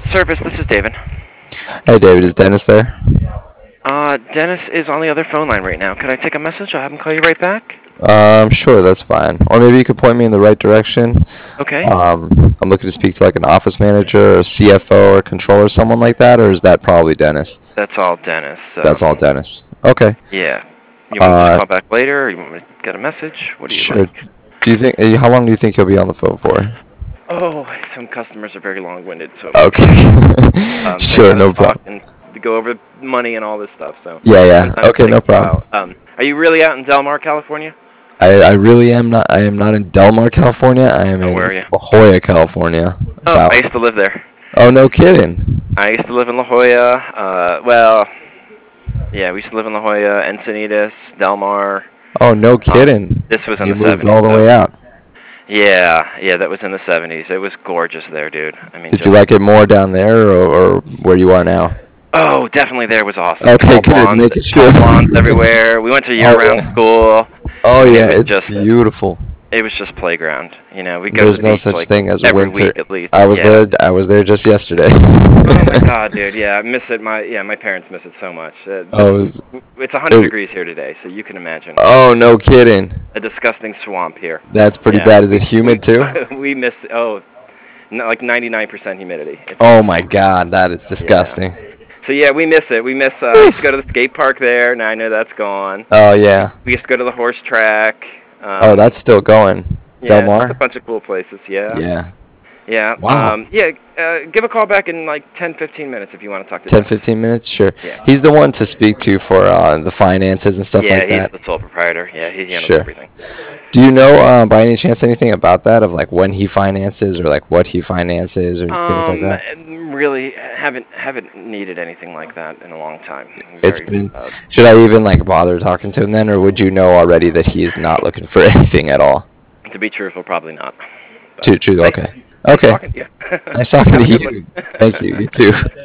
Service, this is David. Hey David, is Dennis there? Dennis is on the other phone line right now. Could I take a message? I'll have him call you right back. Sure, that's fine. Or maybe you could point me in the right direction. Okay. I'm looking to speak to like an office manager, or CFO, or controller, someone like that, or is that probably Dennis? That's all Dennis. That's all Dennis. Okay. Yeah. You want me to just Uh, call back later, or you want me to get a message? What do you sure. like? Do you think? How long do you think he'll be on the phone for? Oh, some customers are very long-winded, so it might be. Okay. They Sure, gotta no talk problem. and go over money and all this stuff. So Yeah, yeah. sometimes it Okay, no takes a problem. while. Are you really out in Del Mar, California? I really am not. I am not in Del Mar, California. I am Oh, where in are you? La Jolla, California. Oh, I South. used to live there. Oh, no kidding. I used to live in La Jolla. Well, yeah, we used to live in La Jolla, Encinitas, Del Mar. Oh, no kidding. This was in You the moved 70s, all the so. way out. Yeah, that was in the 70s. It was gorgeous there, dude. I mean, Did you just. like it more down there or where you are now? Oh, definitely there was awesome. Okay, good. Making sure. Tall blondes everywhere. We went to Oh year-round yeah. school. Oh I mean, yeah, it's beautiful. it was just playground. You know, we go to There's the no beach such like thing as every winter. week at least. I was Yeah. there. I was there just yesterday. Oh my God, dude. Yeah, I miss it. My parents miss it so much. Oh, it was, It's 100 it, degrees here today, so you can imagine. oh, no kidding. A disgusting swamp here. That's pretty Yeah, bad. Is it humid too? we miss. Oh, like 99% humidity. Oh my God, that is Yeah. disgusting. So yeah, we miss it. We miss. We used to go to the skate park there. Now I know that's gone. Oh yeah. We used to go to the horse track. Oh, that's still going. Del Yeah, just a Mar? bunch of cool places. Yeah. Yeah. Yeah. Wow. Yeah. Give a call back in like 10, 15 minutes if you want to talk to 10, Dennis. 15 minutes? Sure. Yeah. He's the one to speak to for the finances and stuff Yeah, like he's that. the sole proprietor. Yeah, he handles Sure. everything. Do you know by any chance anything about that of like when he finances or like what he finances or things like that? Really haven't needed anything like that in a long time. It's Very. been. Should I even like bother talking to him then, or would you know already that he's not looking for anything at all? To be truthful, probably not. But True. True. nice, Okay. nice Okay. talking to you. Nice talking Have to a good you. one. Thank you. You too.